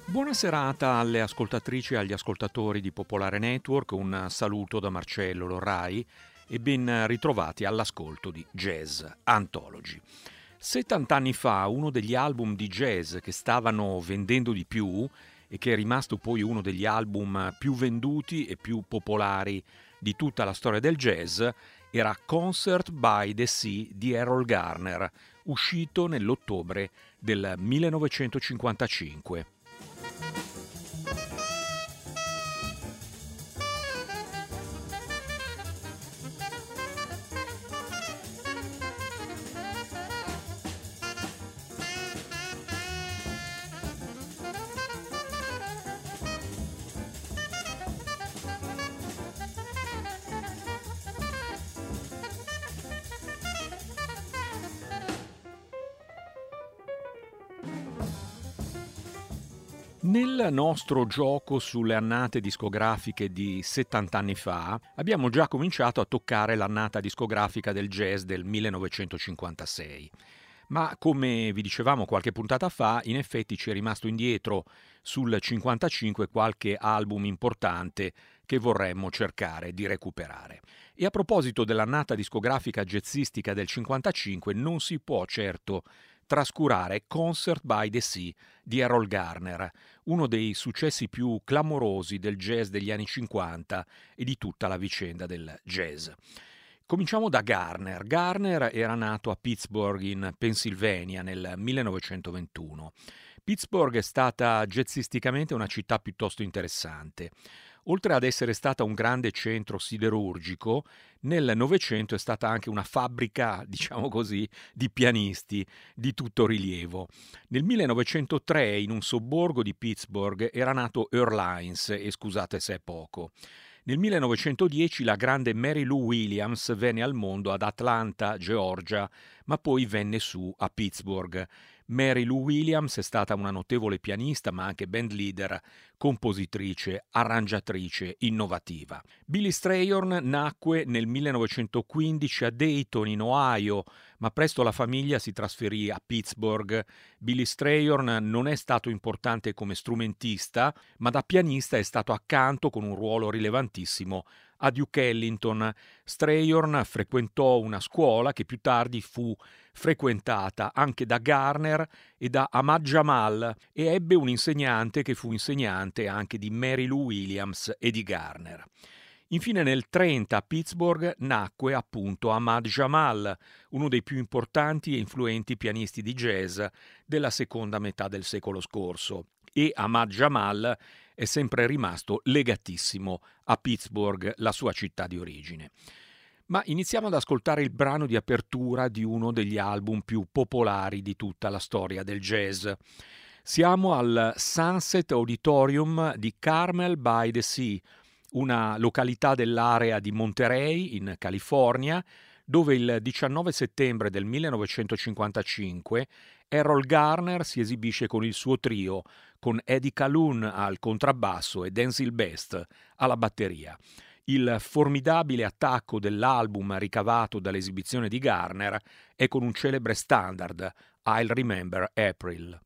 Buona serata alle ascoltatrici e agli ascoltatori di Popolare Network, un saluto da Marcello Lorrai e ben ritrovati all'ascolto di Jazz Anthology. 70 anni fa uno degli album di jazz che stavano vendendo di più e che è rimasto poi uno degli album più venduti e più popolari di tutta la storia del jazz era Concert by the Sea di Errol Garner, uscito nell'ottobre del 1955. Nel nostro gioco sulle annate discografiche di 70 anni fa abbiamo già cominciato a toccare l'annata discografica del jazz del 1956. Ma come vi dicevamo qualche puntata fa, in effetti ci è rimasto indietro sul 55 qualche album importante che vorremmo cercare di recuperare. E a proposito dell'annata discografica jazzistica del 55 non si può certo trascurare Concert by the Sea di Errol Garner, uno dei successi più clamorosi del jazz degli anni 50 e di tutta la vicenda del jazz. Cominciamo da Garner. Garner era nato a Pittsburgh in Pennsylvania nel 1921. Pittsburgh è stata jazzisticamente una città piuttosto interessante. Oltre ad essere stata un grande centro siderurgico, nel Novecento è stata anche una fabbrica, diciamo così, di pianisti di tutto rilievo. Nel 1903, in un sobborgo di Pittsburgh, era nato Earl Hines, e scusate se è poco. Nel 1910 la grande Mary Lou Williams venne al mondo ad Atlanta, Georgia, ma poi venne su a Pittsburgh. Mary Lou Williams è stata una notevole pianista, ma anche band leader, compositrice, arrangiatrice, innovativa. Billy Strayhorn nacque nel 1915 a Dayton, in Ohio, ma presto la famiglia si trasferì a Pittsburgh. Billy Strayhorn non è stato importante come strumentista, ma da pianista è stato accanto con un ruolo rilevantissimo a Duke Ellington. Strayhorn frequentò una scuola che più tardi fu frequentata anche da Garner e da Ahmad Jamal e ebbe un insegnante che fu insegnante anche di Mary Lou Williams e di Garner. Infine nel 30 a Pittsburgh nacque appunto Ahmad Jamal, uno dei più importanti e influenti pianisti di jazz della seconda metà del secolo scorso. E Ahmad Jamal è sempre rimasto legatissimo a Pittsburgh, la sua città di origine. Ma iniziamo ad ascoltare il brano di apertura di uno degli album più popolari di tutta la storia del jazz. Siamo al Sunset Auditorium di Carmel by the Sea, una località dell'area di Monterey, in California, dove il 19 settembre del 1955 Errol Garner si esibisce con il suo trio, con Eddie Calhoun al contrabbasso e Denzil Best alla batteria. Il formidabile attacco dell'album ricavato dall'esibizione di Garner è con un celebre standard, I'll Remember April.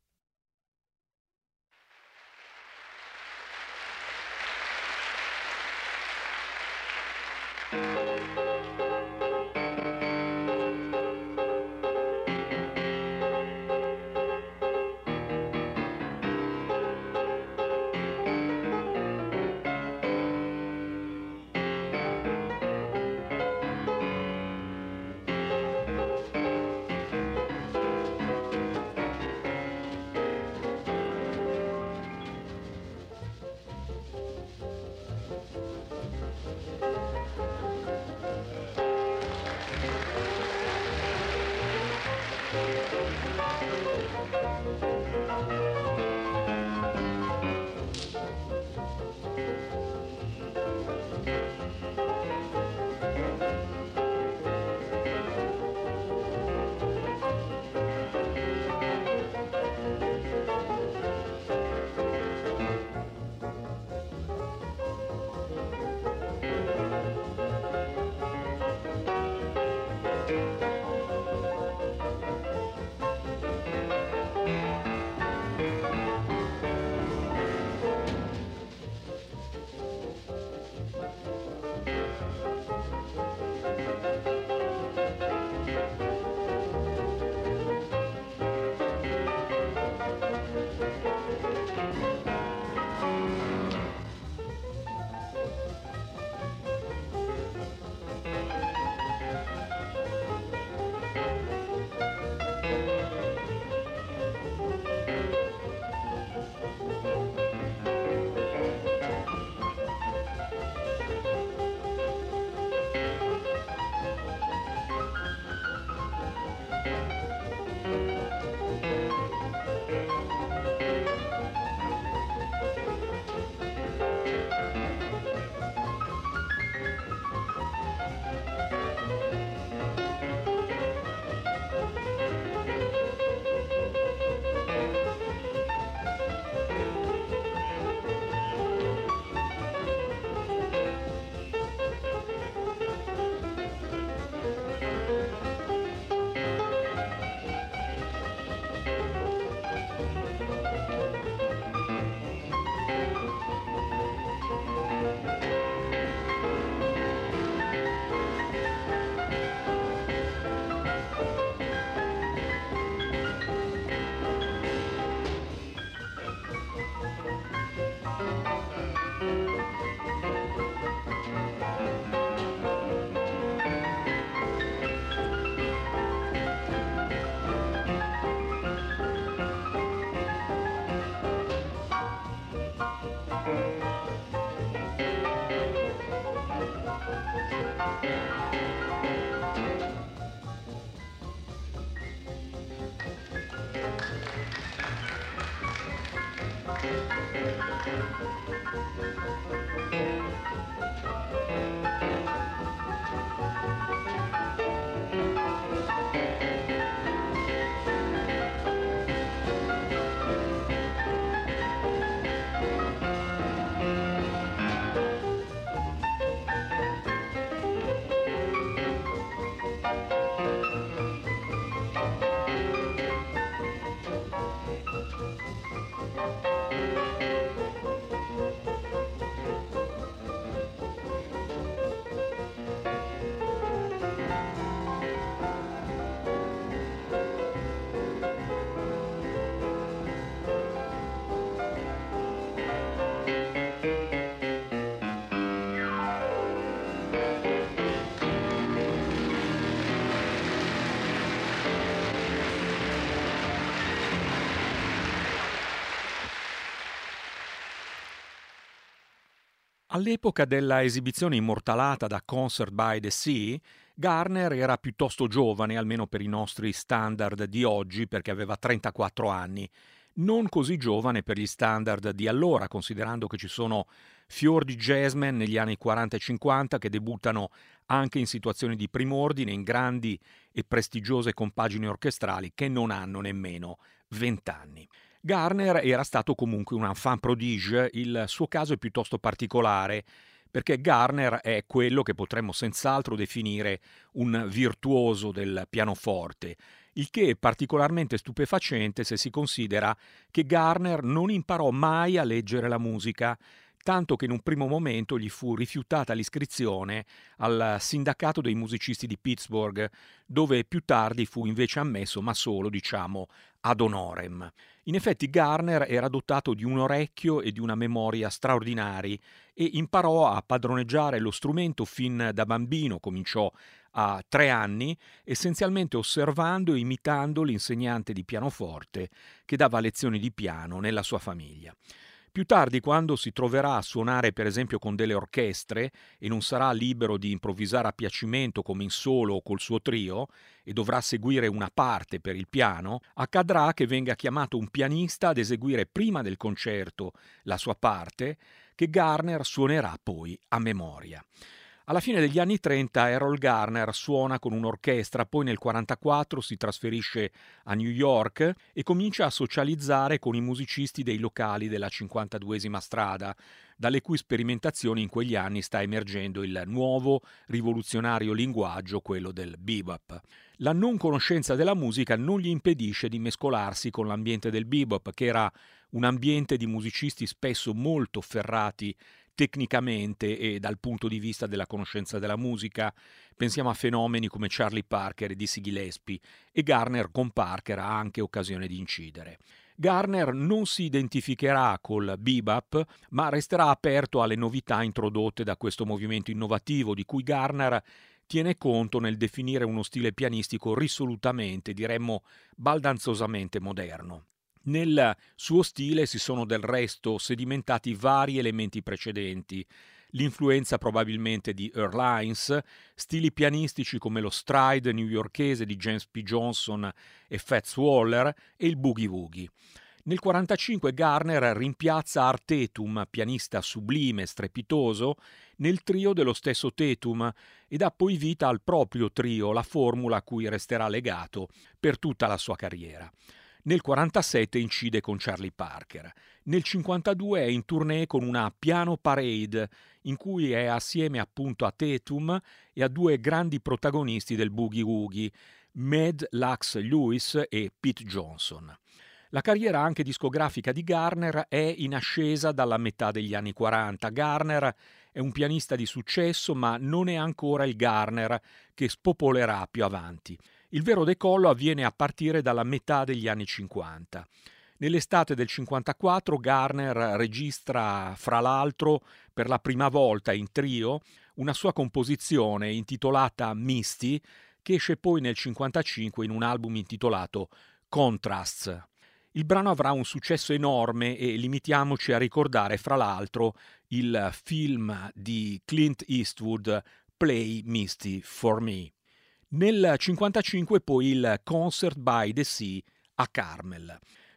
All'epoca della esibizione immortalata da Concert by the Sea, Garner era piuttosto giovane, almeno per i nostri standard di oggi, perché aveva 34 anni. Non così giovane per gli standard di allora, considerando che ci sono fior di jazzmen negli anni 40 e 50 che debuttano anche in situazioni di prim'ordine, in grandi e prestigiose compagini orchestrali che non hanno nemmeno 20 anni. Garner era stato comunque un enfant prodige, il suo caso è piuttosto particolare perché Garner è quello che potremmo senz'altro definire un virtuoso del pianoforte, il che è particolarmente stupefacente se si considera che Garner non imparò mai a leggere la musica, tanto che in un primo momento gli fu rifiutata l'iscrizione al sindacato dei musicisti di Pittsburgh, dove più tardi fu invece ammesso, ma solo, diciamo, ad honorem. In effetti Garner era dotato di un orecchio e di una memoria straordinari e imparò a padroneggiare lo strumento fin da bambino, cominciò a 3 anni, essenzialmente osservando e imitando l'insegnante di pianoforte che dava lezioni di piano nella sua famiglia. Più tardi, quando si troverà a suonare per esempio con delle orchestre e non sarà libero di improvvisare a piacimento come in solo o col suo trio e dovrà seguire una parte per il piano, accadrà che venga chiamato un pianista ad eseguire prima del concerto la sua parte, che Garner suonerà poi a memoria. Alla fine degli anni 30 Errol Garner suona con un'orchestra, poi nel 1944 si trasferisce a New York e comincia a socializzare con i musicisti dei locali della 52esima strada, dalle cui sperimentazioni in quegli anni sta emergendo il nuovo rivoluzionario linguaggio, quello del bebop. La non conoscenza della musica non gli impedisce di mescolarsi con l'ambiente del bebop, che era un ambiente di musicisti spesso molto ferrati tecnicamente e dal punto di vista della conoscenza della musica. Pensiamo a fenomeni come Charlie Parker e Dizzy Gillespie, e Garner con Parker ha anche occasione di incidere. Garner non si identificherà col bebop, ma resterà aperto alle novità introdotte da questo movimento innovativo, di cui Garner tiene conto nel definire uno stile pianistico risolutamente, diremmo baldanzosamente moderno. Nel suo stile si sono del resto sedimentati vari elementi precedenti, l'influenza probabilmente di Earl Hines, stili pianistici come lo stride newyorkese di James P. Johnson e Fats Waller e il boogie-woogie. Nel 1945 Garner rimpiazza Art Tatum, pianista sublime e strepitoso, nel trio dello stesso Tatum e dà poi vita al proprio trio, la formula a cui resterà legato per tutta la sua carriera. Nel 1947 incide con Charlie Parker. Nel 1952 è in tournée con una piano parade in cui è assieme appunto a Tatum e a due grandi protagonisti del boogie-woogie, Mad Lux Lewis e Pete Johnson. La carriera anche discografica di Garner è in ascesa dalla metà degli anni 40. Garner è un pianista di successo, ma non è ancora il Garner che spopolerà più avanti. Il vero decollo avviene a partire dalla metà degli anni 50. Nell'estate del 54 Garner registra, fra l'altro, per la prima volta in trio, una sua composizione intitolata Misty, che esce poi nel 55 in un album intitolato Contrasts. Il brano avrà un successo enorme e limitiamoci a ricordare, fra l'altro, il film di Clint Eastwood Play Misty for Me. Nel 1955 poi il Concert by the Sea a Carmel.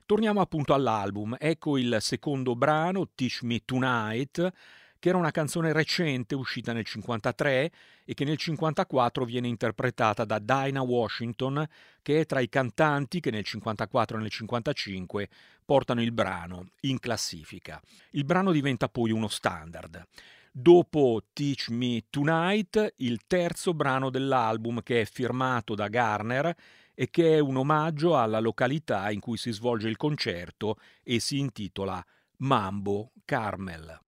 Torniamo appunto all'album. Ecco il secondo brano, Teach Me Tonight, che era una canzone recente uscita nel 1953 e che nel 1954 viene interpretata da Dinah Washington, che è tra i cantanti che nel 1954 e nel 1955 portano il brano in classifica. Il brano diventa poi uno standard. Dopo Teach Me Tonight, il terzo brano dell'album, che è firmato da Garner e che è un omaggio alla località in cui si svolge il concerto e si intitola Mambo Carmel.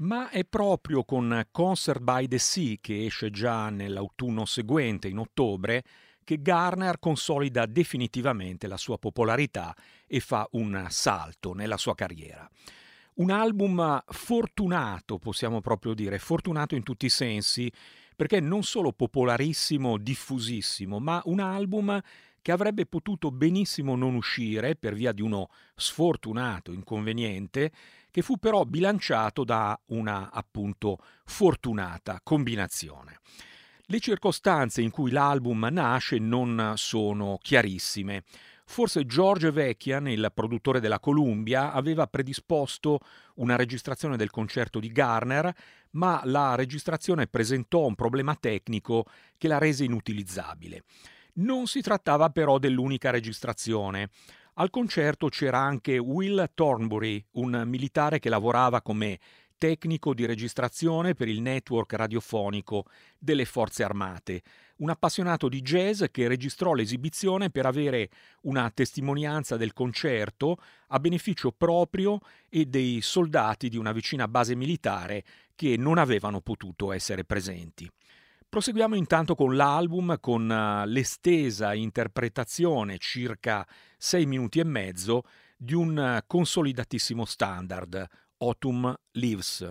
Ma è proprio con Concert by the Sea, che esce già nell'autunno seguente, in ottobre, che Garner consolida definitivamente la sua popolarità e fa un salto nella sua carriera. Un album fortunato, possiamo proprio dire, fortunato in tutti i sensi, perché non solo popolarissimo, diffusissimo, ma un album che avrebbe potuto benissimo non uscire per via di uno sfortunato inconveniente, che fu però bilanciato da una appunto fortunata combinazione. Le circostanze in cui l'album nasce non sono chiarissime. Forse George Vecchian, il produttore della Columbia, aveva predisposto una registrazione del concerto di Garner, ma la registrazione presentò un problema tecnico che la rese inutilizzabile. Non si trattava però dell'unica registrazione. Al concerto c'era anche Will Thornbury, un militare che lavorava come tecnico di registrazione per il network radiofonico delle Forze Armate, un appassionato di jazz che registrò l'esibizione per avere una testimonianza del concerto a beneficio proprio e dei soldati di una vicina base militare che non avevano potuto essere presenti. Proseguiamo intanto con l'album, con l'estesa interpretazione, circa 6 minuti e mezzo, di un consolidatissimo standard, Autumn Leaves.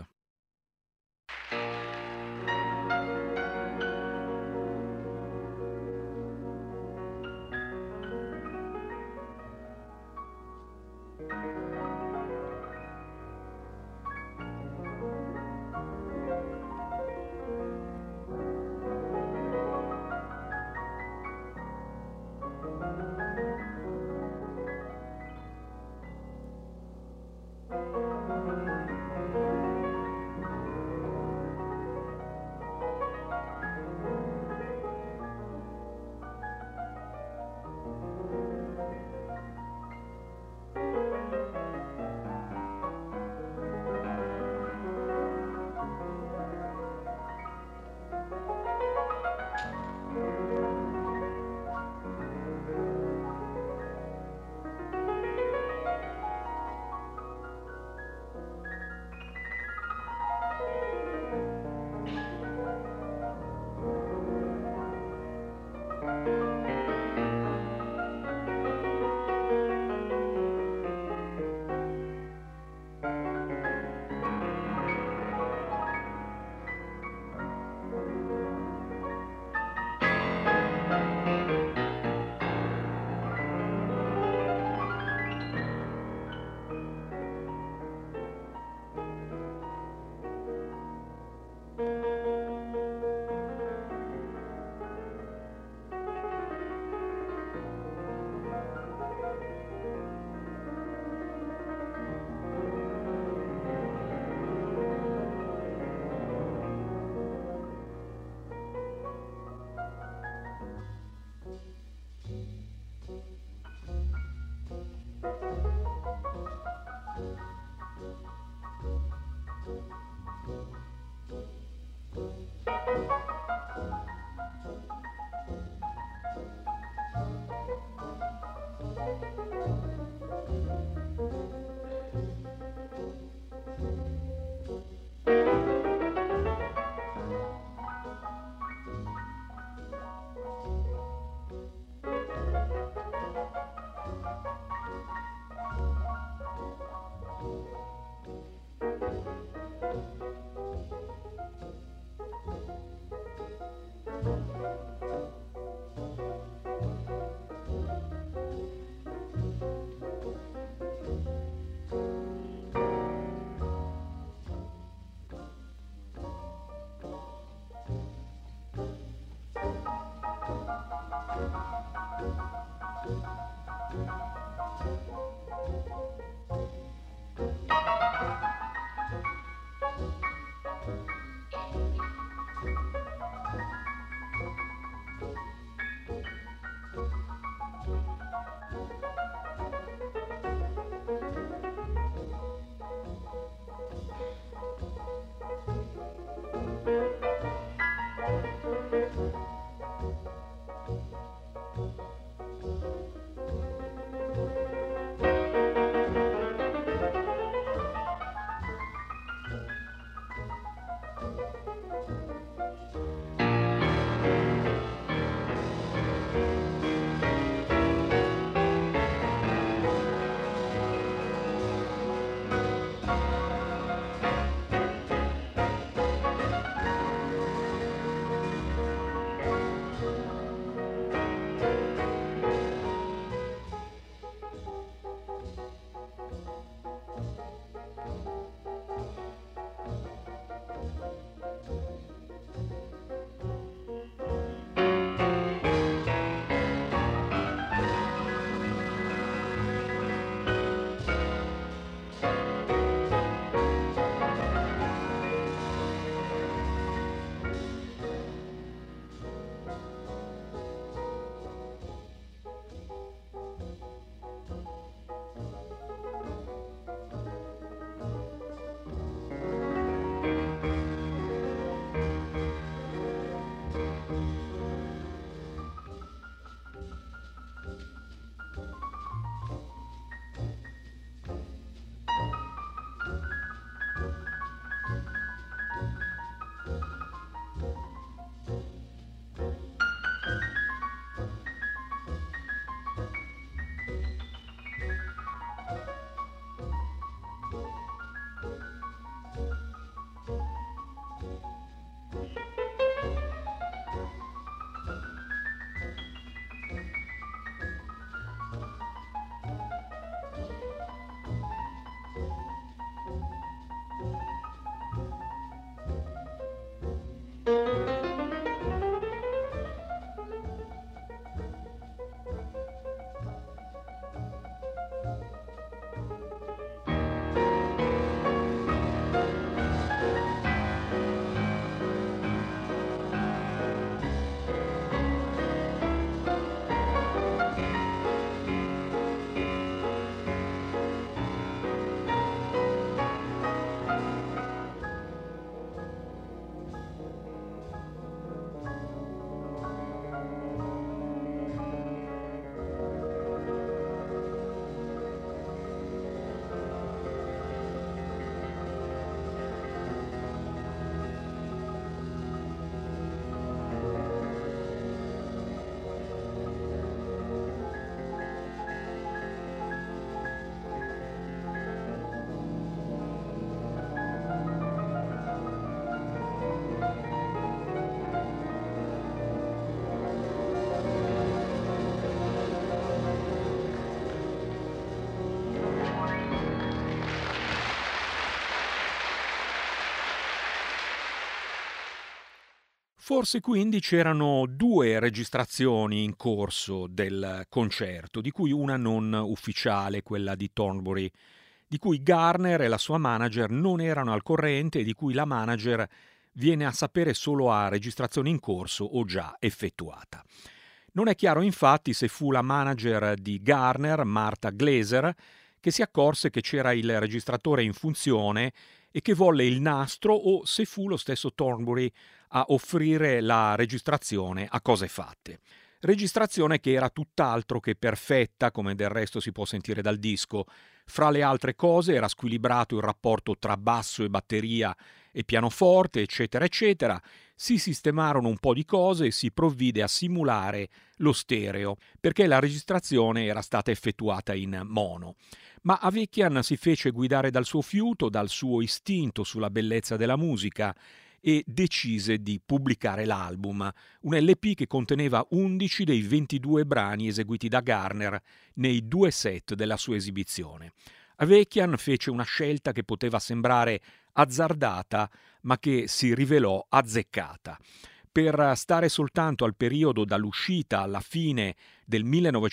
Forse quindi c'erano due registrazioni in corso del concerto, di cui una non ufficiale, quella di Thornbury, di cui Garner e la sua manager non erano al corrente e di cui la manager viene a sapere solo a registrazione in corso o già effettuata. Non è chiaro infatti se fu la manager di Garner, Martha Glaser, che si accorse che c'era il registratore in funzione e che volle il nastro o se fu lo stesso Thornbury a offrire la registrazione a cose fatte. Registrazione che era tutt'altro che perfetta, come del resto si può sentire dal disco. Fra le altre cose era squilibrato il rapporto tra basso e batteria e pianoforte, eccetera, eccetera. Si sistemarono un po' di cose e si provvide a simulare lo stereo, perché la registrazione era stata effettuata in mono. Ma Avakian si fece guidare dal suo fiuto, dal suo istinto sulla bellezza della musica e decise di pubblicare l'album, un LP che conteneva 11 dei 22 brani eseguiti da Garner nei 2 set della sua esibizione. Avakian fece una scelta che poteva sembrare azzardata, ma che si rivelò azzeccata. Per stare soltanto al periodo dall'uscita alla fine del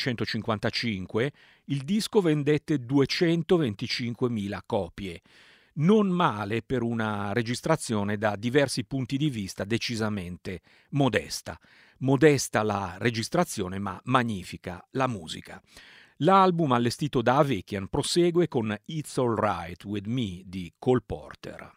1955, il disco vendette 225.000 copie. Non male per una registrazione da diversi punti di vista decisamente modesta. Modesta la registrazione, ma magnifica la musica. L'album allestito da Avakian prosegue con It's All Right With Me di Cole Porter.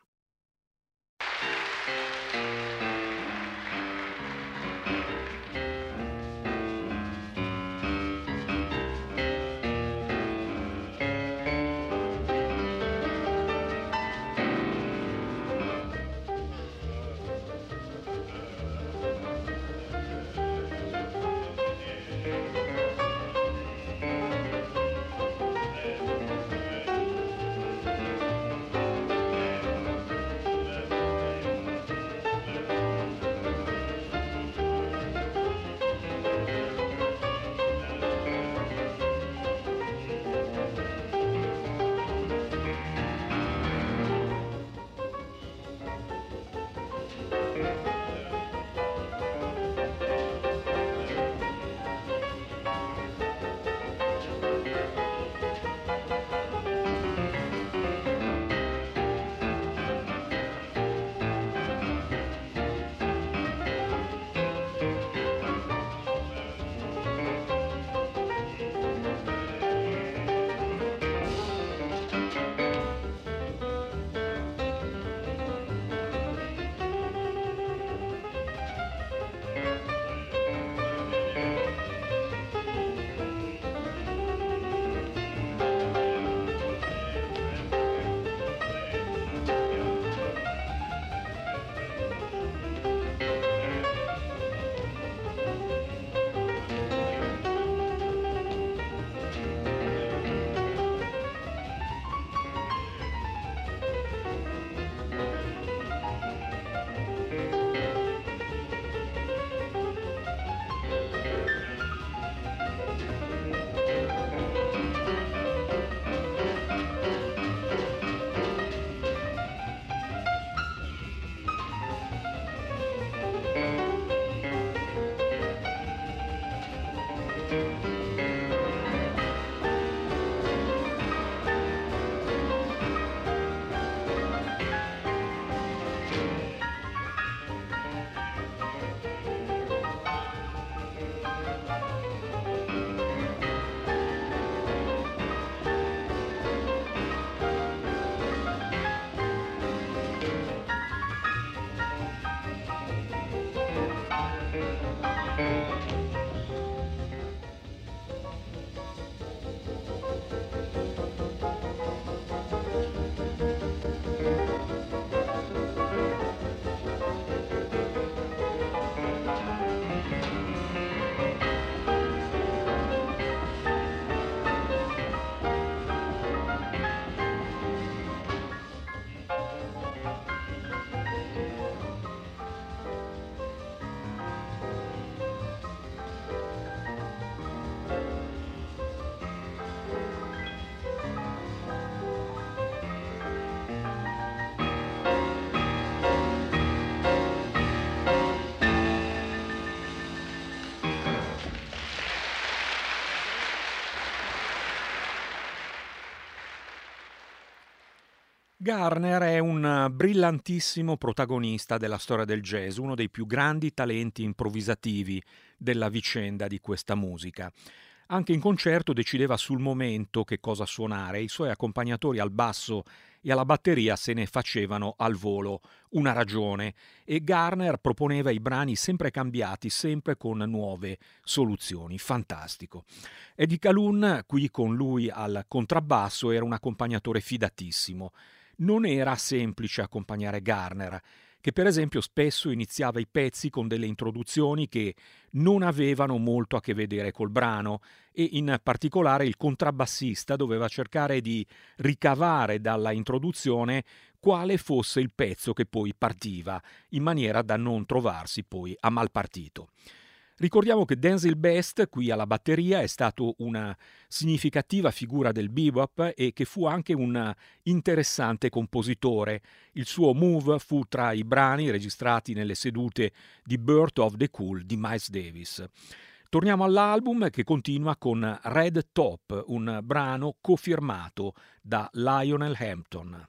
Garner è un brillantissimo protagonista della storia del jazz, uno dei più grandi talenti improvvisativi della vicenda di questa musica. Anche in concerto decideva sul momento che cosa suonare, i suoi accompagnatori al basso e alla batteria se ne facevano al volo una ragione e Garner proponeva i brani sempre cambiati, sempre con nuove soluzioni. Fantastico. Eddie Calhoun, qui con lui al contrabbasso, era un accompagnatore fidatissimo. Non era semplice accompagnare Garner, che per esempio spesso iniziava i pezzi con delle introduzioni che non avevano molto a che vedere col brano e in particolare il contrabbassista doveva cercare di ricavare dalla introduzione quale fosse il pezzo che poi partiva, in maniera da non trovarsi poi a mal partito. Ricordiamo che Denzil Best, qui alla batteria, è stato una significativa figura del bebop e che fu anche un interessante compositore. Il suo Move fu tra i brani registrati nelle sedute di Birth of the Cool di Miles Davis. Torniamo all'album che continua con Red Top, un brano cofirmato da Lionel Hampton.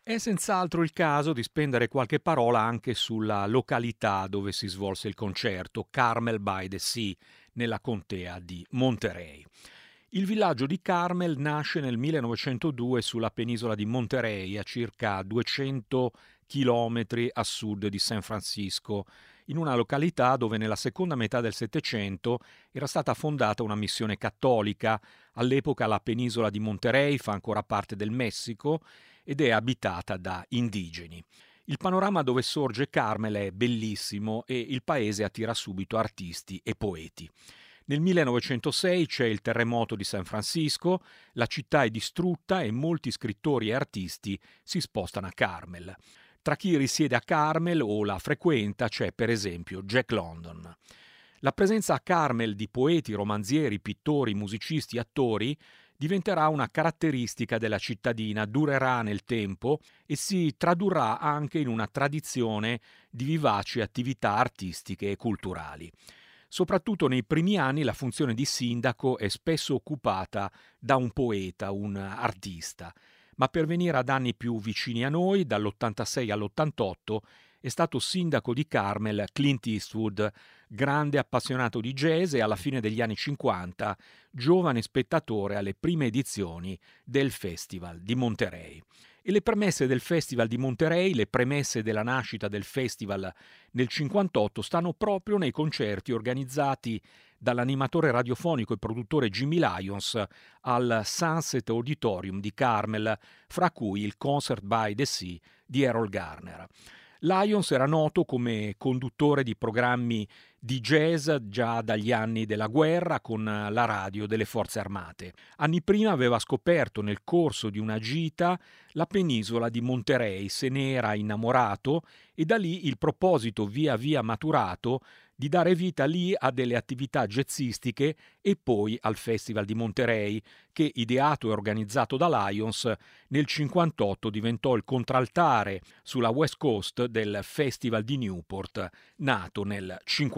È senz'altro il caso di spendere qualche parola anche sulla località dove si svolse il concerto, Carmel by the Sea, nella contea di Monterey. Il villaggio di Carmel nasce nel 1902 sulla penisola di Monterey, a circa 200 chilometri a sud di San Francisco, in una località dove nella seconda metà del Settecento era stata fondata una missione cattolica. All'epoca la penisola di Monterey fa ancora parte del Messico ed è abitata da indigeni. Il panorama dove sorge Carmel è bellissimo e il paese attira subito artisti e poeti. Nel 1906 c'è il terremoto di San Francisco, la città è distrutta e molti scrittori e artisti si spostano a Carmel. Tra chi risiede a Carmel o la frequenta c'è per esempio Jack London. La presenza a Carmel di poeti, romanzieri, pittori, musicisti, attori diventerà una caratteristica della cittadina, durerà nel tempo e si tradurrà anche in una tradizione di vivaci attività artistiche e culturali. Soprattutto nei primi anni la funzione di sindaco è spesso occupata da un poeta, un artista, ma per venire ad anni più vicini a noi, dall'86 all'88, è stato sindaco di Carmel Clint Eastwood, grande appassionato di jazz e alla fine degli anni 50 giovane spettatore alle prime edizioni del Festival di Monterey. E le premesse del Festival di Monterey, le premesse della nascita del festival nel 58 stanno proprio nei concerti organizzati dall'animatore radiofonico e produttore Jimmy Lyons al Sunset Auditorium di Carmel, fra cui il Concert by the Sea di Errol Garner. Lyons era noto come conduttore di programmi di jazz già dagli anni della guerra con la radio delle forze armate. Anni prima aveva scoperto nel corso di una gita la penisola di Monterey, se ne era innamorato e da lì il proposito via via maturato di dare vita lì a delle attività jazzistiche e poi al Festival di Monterey, che ideato e organizzato da Lyons nel 58 diventò il contraltare sulla West Coast del Festival di Newport, nato nel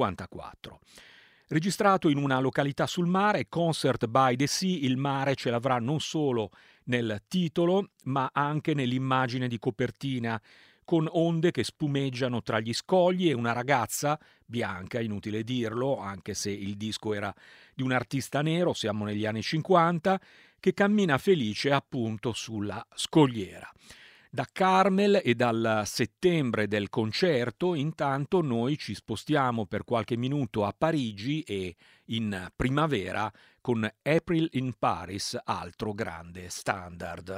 54. Registrato in una località sul mare, Concert by the Sea, il mare ce l'avrà non solo nel titolo, ma anche nell'immagine di copertina, con onde che spumeggiano tra gli scogli e una ragazza, bianca, inutile dirlo, anche se il disco era di un artista nero, siamo negli anni 50, che cammina felice appunto sulla scogliera. Da Carmel e dal settembre del concerto, intanto noi ci spostiamo per qualche minuto a Parigi e in primavera con April in Paris, altro grande standard.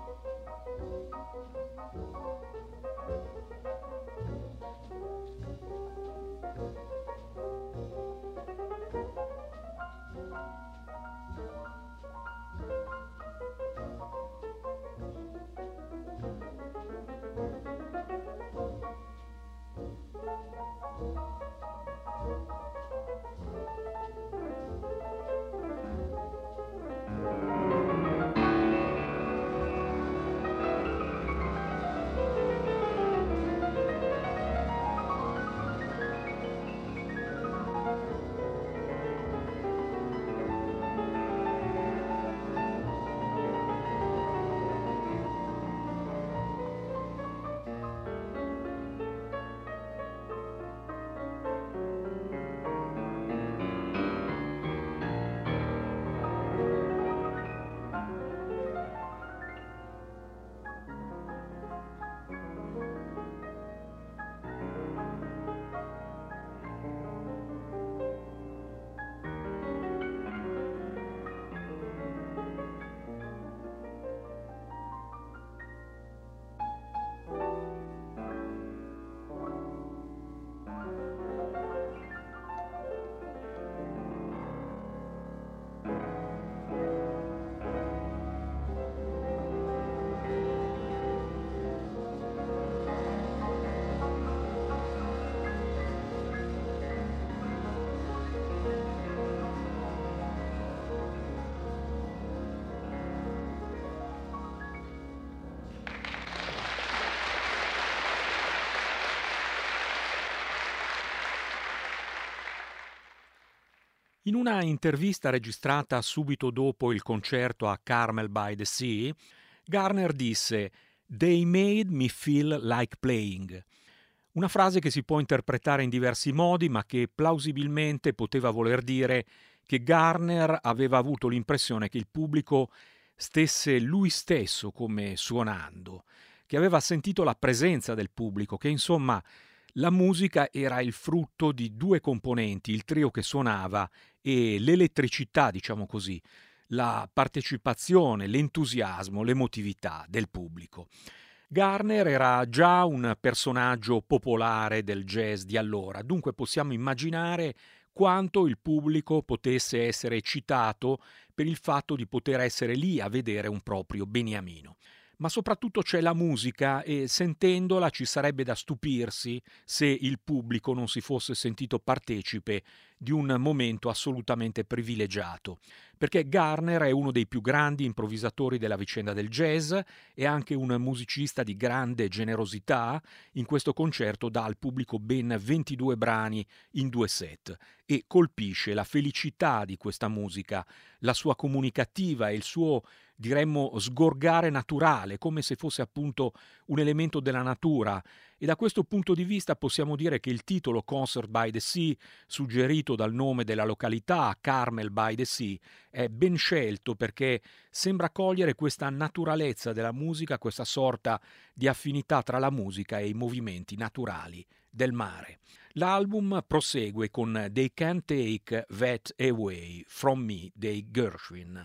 In una intervista registrata subito dopo il concerto a Carmel by the Sea, Garner disse "They made me feel like playing", una frase che si può interpretare in diversi modi, ma che plausibilmente poteva voler dire che Garner aveva avuto l'impressione che il pubblico stesse lui stesso come suonando, che aveva sentito la presenza del pubblico, che insomma la musica era il frutto di due componenti, il trio che suonava e l'elettricità, diciamo così, la partecipazione, l'entusiasmo, l'emotività del pubblico. Garner era già un personaggio popolare del jazz di allora, dunque possiamo immaginare quanto il pubblico potesse essere eccitato per il fatto di poter essere lì a vedere un proprio beniamino. Ma soprattutto c'è la musica e sentendola ci sarebbe da stupirsi se il pubblico non si fosse sentito partecipe di un momento assolutamente privilegiato, perché Garner è uno dei più grandi improvvisatori della vicenda del jazz, è anche un musicista di grande generosità. In questo concerto dà al pubblico ben 22 brani in 2 set e colpisce la felicità di questa musica, la sua comunicativa e il suo, diremmo, sgorgare naturale, come se fosse appunto un elemento della natura. E da questo punto di vista possiamo dire che il titolo Concert by the Sea, suggerito dal nome della località, Carmel by the Sea, è ben scelto perché sembra cogliere questa naturalezza della musica, questa sorta di affinità tra la musica e i movimenti naturali del mare. L'album prosegue con They Can't Take That Away From Me dei Gershwin.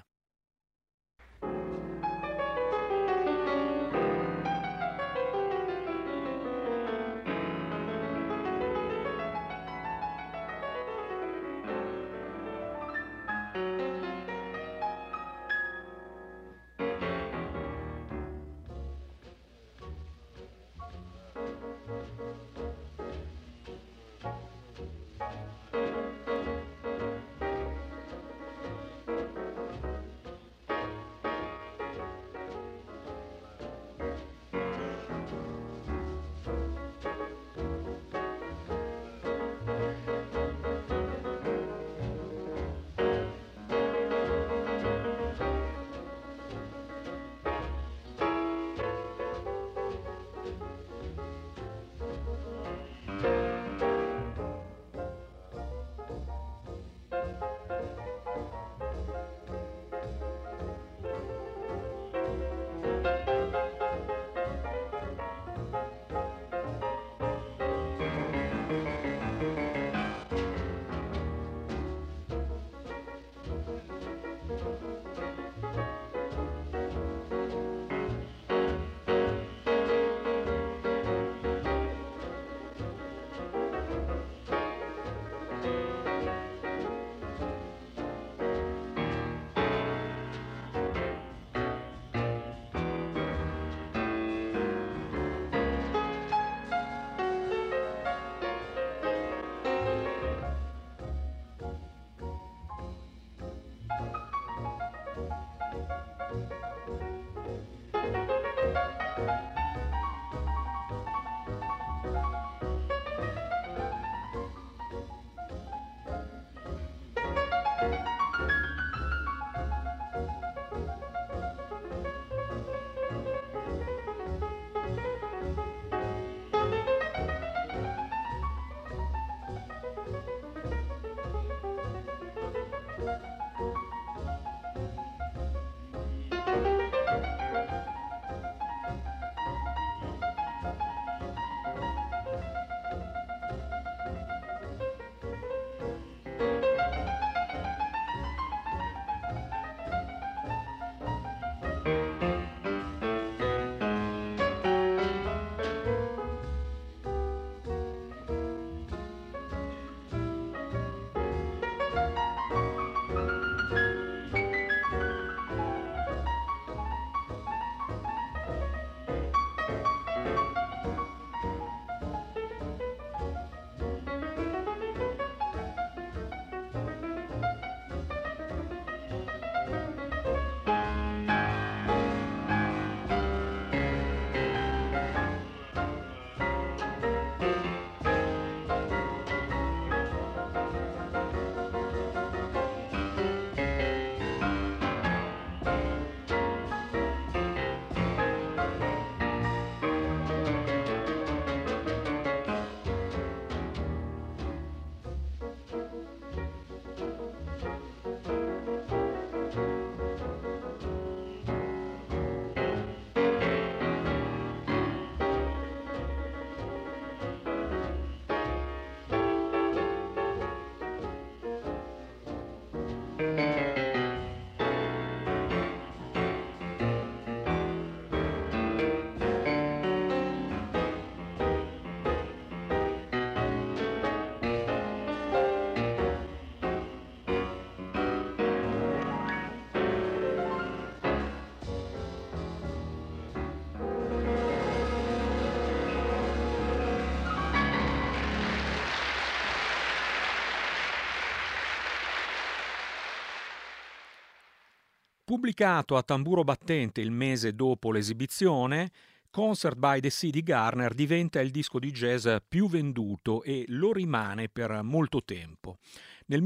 Pubblicato a tamburo battente il mese dopo l'esibizione, Concert by the Sea di Garner diventa il disco di jazz più venduto e lo rimane per molto tempo. Nel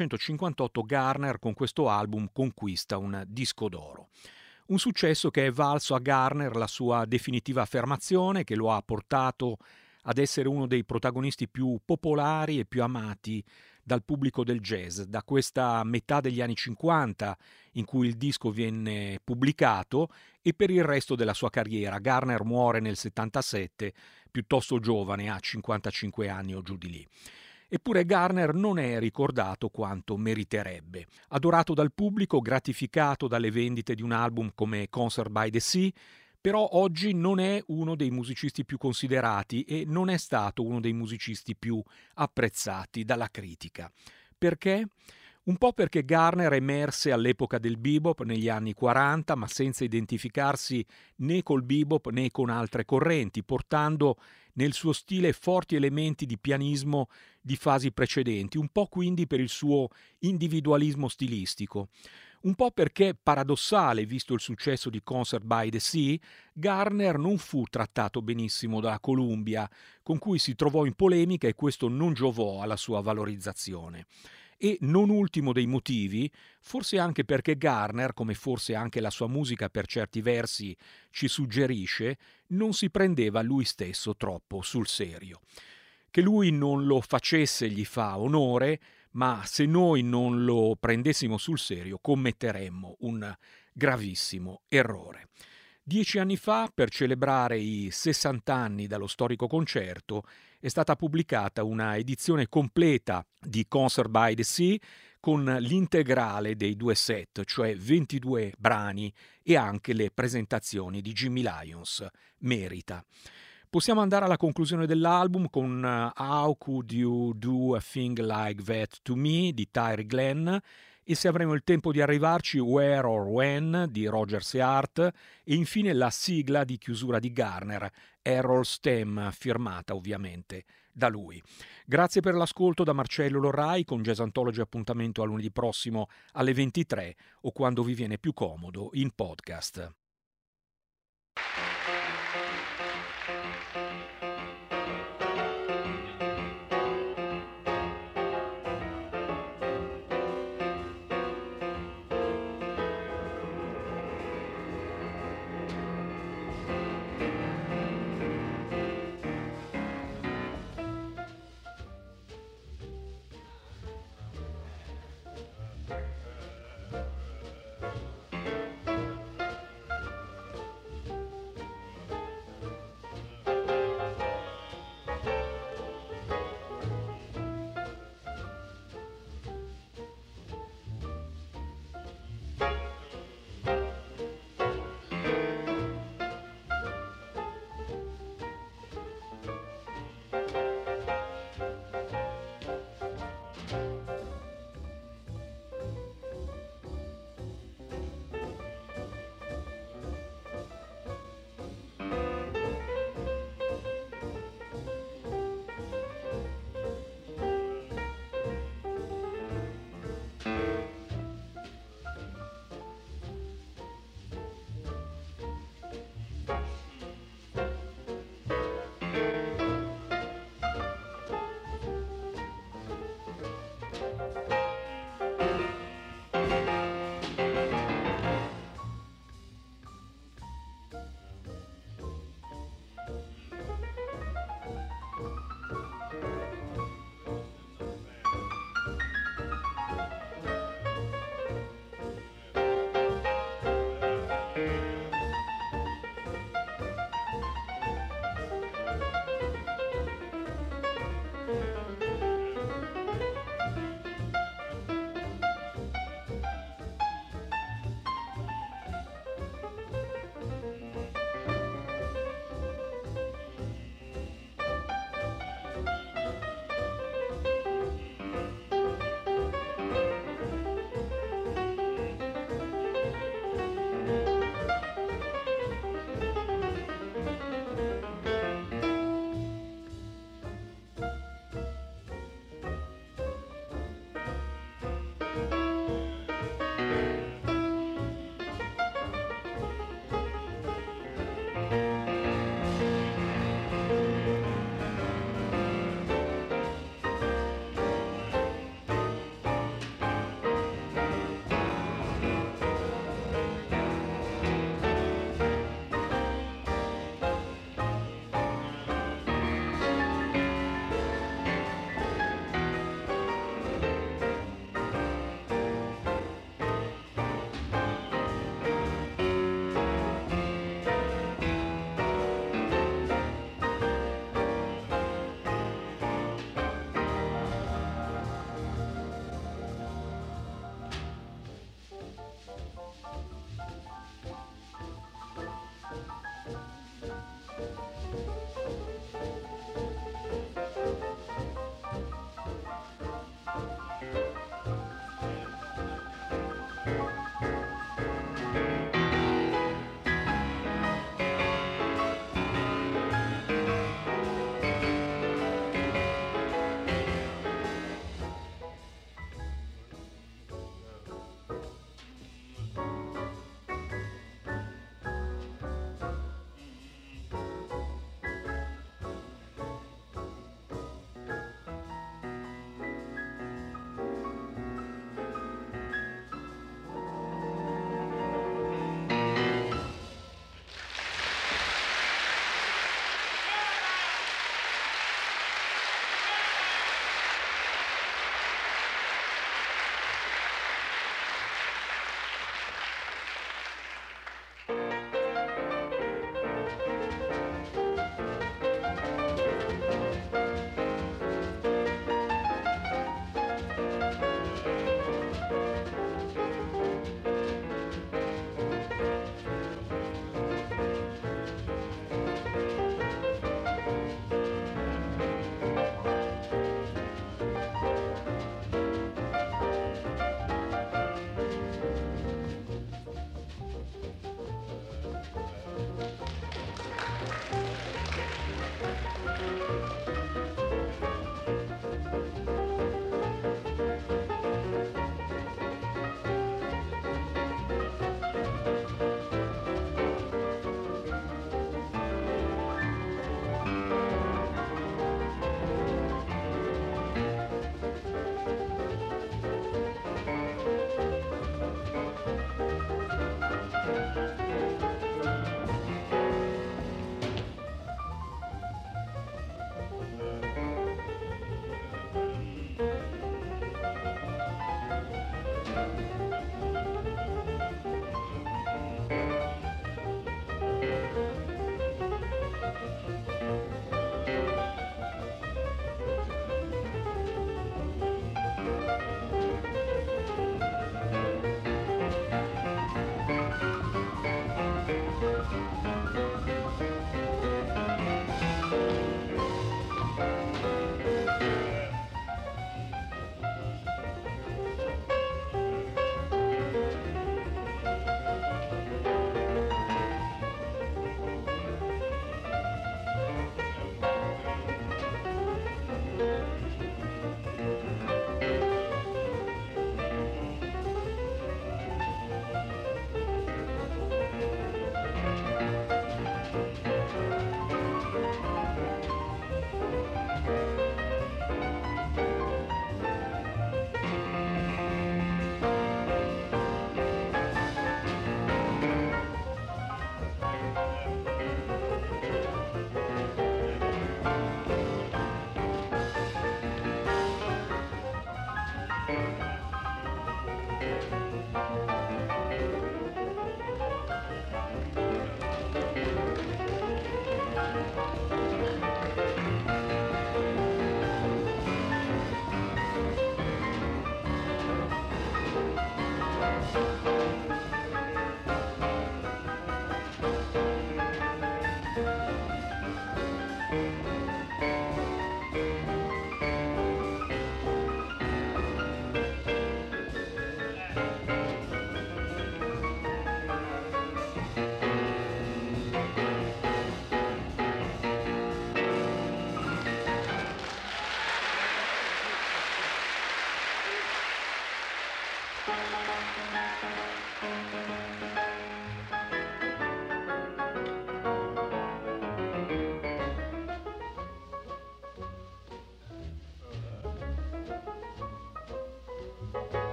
1958 Garner con questo album conquista un disco d'oro. Un successo che è valso a Garner la sua definitiva affermazione, che lo ha portato ad essere uno dei protagonisti più popolari e più amati dal pubblico del jazz. Da questa metà degli anni 50 in cui il disco viene pubblicato e per il resto della sua carriera. Garner muore nel 77, piuttosto giovane, ha 55 anni o giù di lì. Eppure Garner non è ricordato quanto meriterebbe. Adorato dal pubblico, gratificato dalle vendite di un album come Concert by the Sea, però oggi non è uno dei musicisti più considerati e non è stato uno dei musicisti più apprezzati dalla critica. Perché? Un po' perché Garner emerse all'epoca del bebop negli anni 40, ma senza identificarsi né col bebop né con altre correnti, portando nel suo stile forti elementi di pianismo di fasi precedenti, un po' quindi per il suo individualismo stilistico. Un po' perché, paradossale, visto il successo di Concert by the Sea, Garner non fu trattato benissimo dalla Columbia, con cui si trovò in polemica e questo non giovò alla sua valorizzazione. E non ultimo dei motivi, forse anche perché Garner, come forse anche la sua musica per certi versi ci suggerisce, non si prendeva lui stesso troppo sul serio. Che lui non lo facesse gli fa onore, ma se noi non lo prendessimo sul serio commetteremmo un gravissimo errore. 10 anni fa, per celebrare i 60 anni dallo storico concerto, è stata pubblicata una edizione completa di Concert by the Sea con l'integrale dei 2 set, cioè 22 brani e anche le presentazioni di Jimmy Lyons. Merita. Possiamo andare alla conclusione dell'album con How Could You Do a Thing Like That to Me di Tyree Glenn e se avremo il tempo di arrivarci Where or When di Roger Seart e infine la sigla di chiusura di Garner, Errol Stem, firmata ovviamente da lui. Grazie per l'ascolto da Marcello Lorrai, con Jazz Anthology appuntamento a lunedì prossimo alle 23 o quando vi viene più comodo in podcast.